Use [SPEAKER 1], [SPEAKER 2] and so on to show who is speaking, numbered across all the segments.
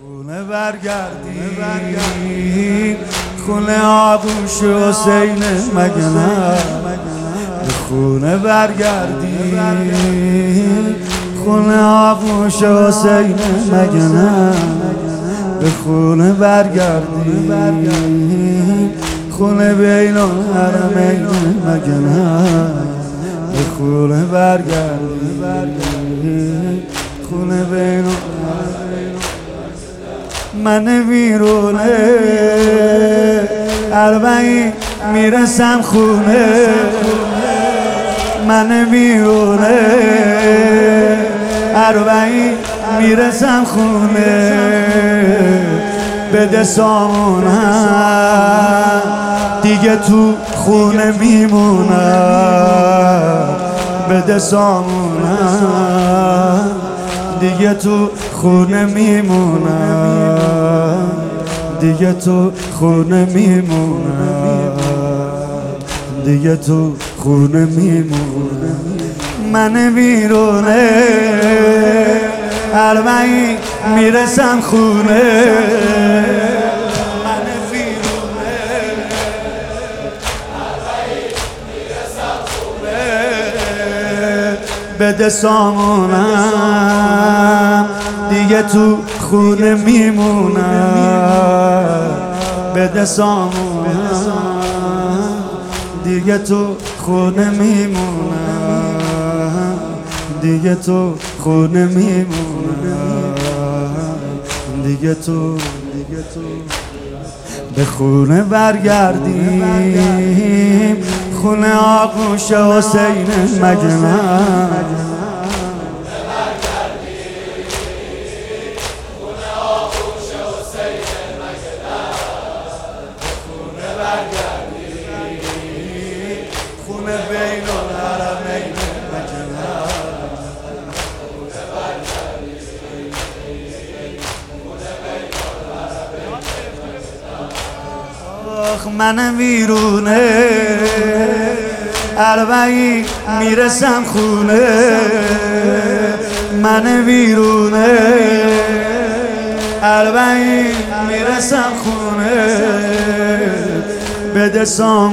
[SPEAKER 1] خونه برگردیم خونه آغوش حسین مگه نه؟ به خونه برگردیم خونه آغوش حسین مگه نه؟ به خونه برگردیم خونه بین الحرمین مگه نه؟ به خونه برگردیم خونه بین الحرمین. من ویرونه اربعین میرسم خونه، من ویرونه اربعین میرسم خونه، بده سامونم دیگه تو خونه میمونم، بده سامونم دیگه تو خونه میمونم، دیگه تو خونه میمونم، دیگه تو خونه میمونم. من بیرونه اربعین میرسم خونه، من بیرونه اربعین میرسم خونه، بده سامونم دیگه تو خونه میمونم، بده سامونم دیگه تو خونه میمونم، دیگه تو خونه میمونم، دیگه تو به خونه برگردیم خونه آغوش حسین مگه نه؟ خونه بین الحرمین مگه نه؟ آخ من ویرونه اربعین میرسم خونه، من ویرونه اربعین میرسم خونه، بده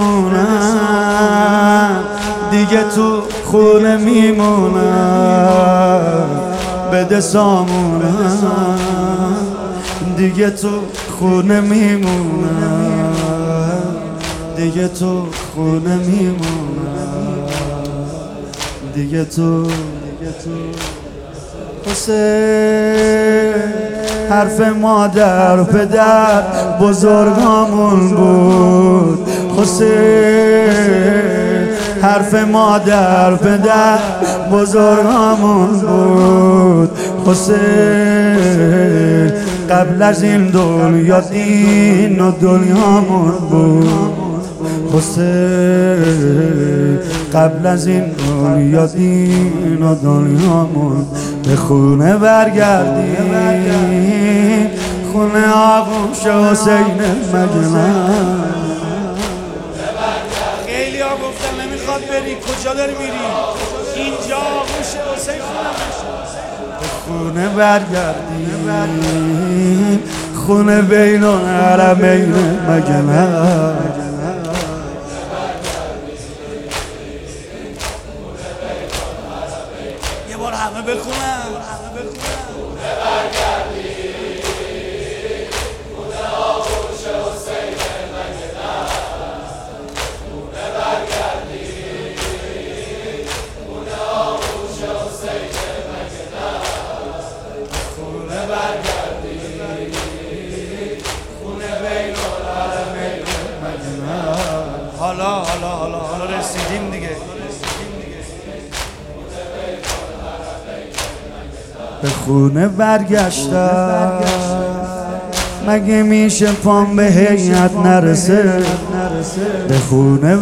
[SPEAKER 1] سامونم دیگه تو خونه میمونم، بده سامونم دیگه تو خونه میمونم، دیگه تو خونه میمونم، دیگه تو حسین حرف مادر و پدر بزرگامون بود، حسین حرف مادر و پدر بزرگامون بود، حسین قبل از این دنیا دین و دنیامون بود، حسین قبل از این دنیا دین و دنیامون. به خونه برگردیم خونه آغوش حسین مگه نه؟
[SPEAKER 2] خیلی ها گفتن نمیخواد بری، کجا داری میری؟ اینجا آغوش حسین
[SPEAKER 1] به خونه برگردیم خونه بین الحرمین مگه نه؟
[SPEAKER 2] یه بار همه بخونن. حالا رسیدیم دیگه.
[SPEAKER 1] به خونه برگشتم مگه میشه پام به هیئت نرسه؟ به خونه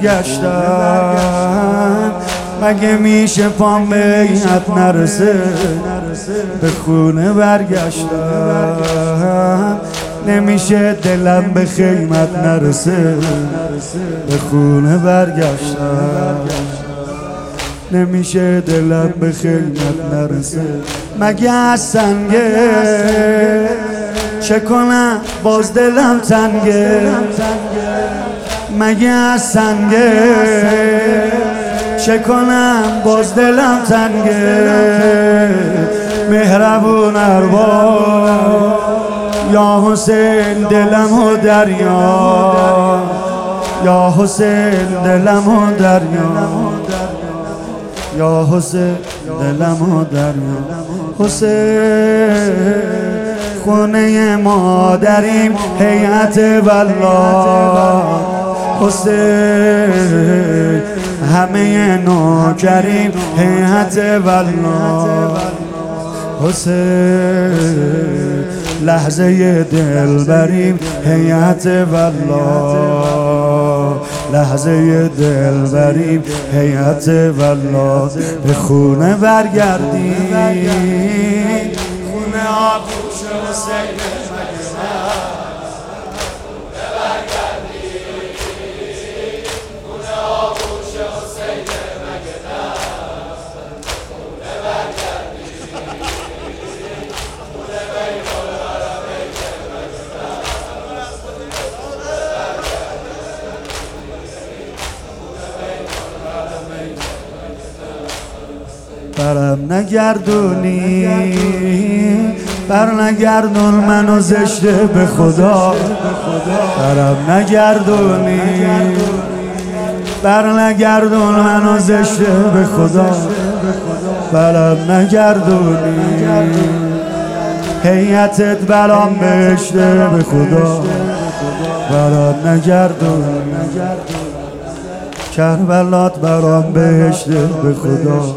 [SPEAKER 1] برگشتم مگه میشه پام به هیئت نرسه؟ به خونه برگشتم نمیشه دلم به خیمت نرسه. به خونه برگشتم نمیشه دلم به خیمت نرسه. مگه از سنگ چه کنم باز دلم تنگه مگه از سنگه چه کنم باز دلم تنگه مهربون ارباب یا حسین دلم و دریا یا حسین دلم و دریا یا حسین دلم و دریا حسین خونه مادریم هیئت والله حسین همه نوکریم هیئت والله حسین لحظه دل بریم هیئت والله لحظه دل بریم هیئت والله به خونه برگردیم خونه آغوش حسین برم نگردونی بر نگردون منو زشته به خدا برم نگردونی بر نگردون منو زشته به خدا برم نگردونی هیئتت برام بهشته به خدا برم نگردونی کربلات برام بهشته به خدا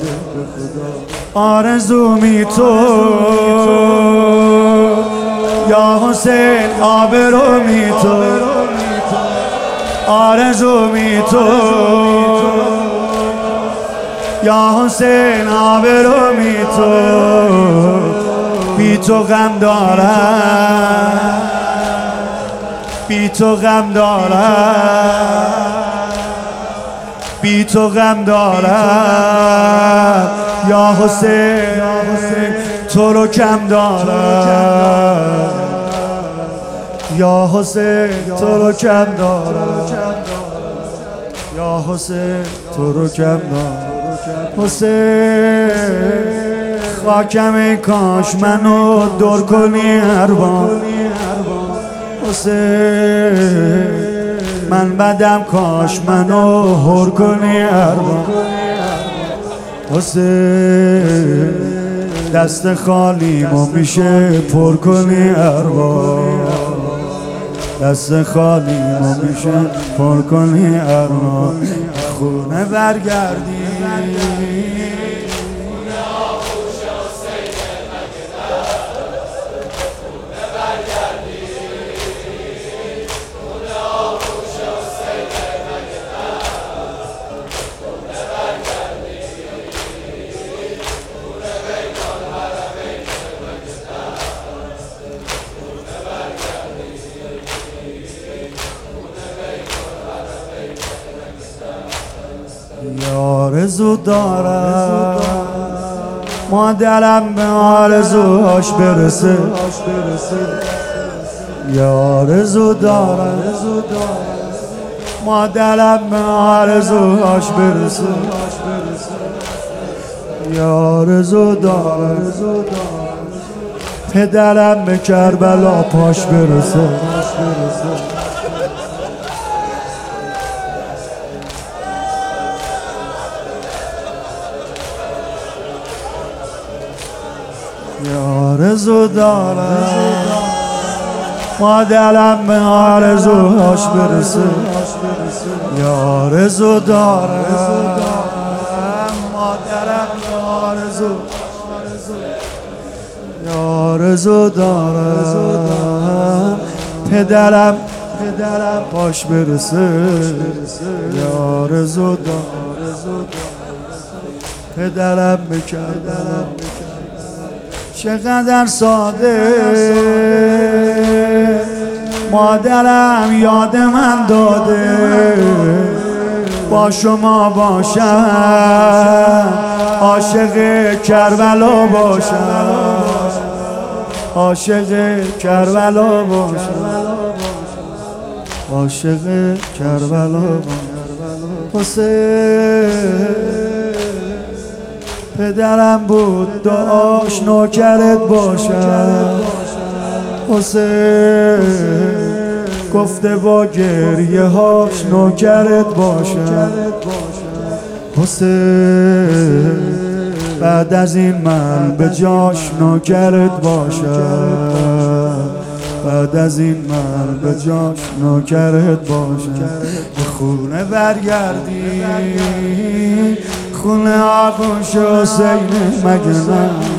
[SPEAKER 1] آرزومی تو یا حسین آبرومی تو آرزومی تو یا حسین آبرومی تو بی تو غم دارم بی تو غم دارم بی تو غم دارم یا حسین تو رو کم دارم یا حسین تو رو کم دارم یا حسین تو رو کم دارم حسین خاکم ای کاش منو دور کنی ارباب حسین من بدم کاش منو هر کنی ارباب حسین دست خالیمو میشه پر کنی ارباب دست خالیمو میشه پر کنی ارباب خونه برگردی آرزو دارم مادرم به آرزوهاش برسه آرزو دارم مادرم به آرزوهاش برسه آرزو دارم پدرم به کربلا پاش برسه آرزو دارم مادرم به آرزوهاش برسه آرزو دارم مادرم به آرزو دارم پدرم پاش برسه آرزو دارم پدرم بکردم چقدر ساده مادرم یاد من داده با شما باشم عاشق کربلا باشم عاشق کربلا باشم، عاشق کربلا حسین پدرم بود دعاش نوکرت باشم، حسین گفته با گریه هاش نوکرت باشم، حسین بعد از این من به جاش نوکرت باشم، بعد از این من به جاش نوکرت باشم. به خونه برگردی، خونه آغوش حسین مگه نه؟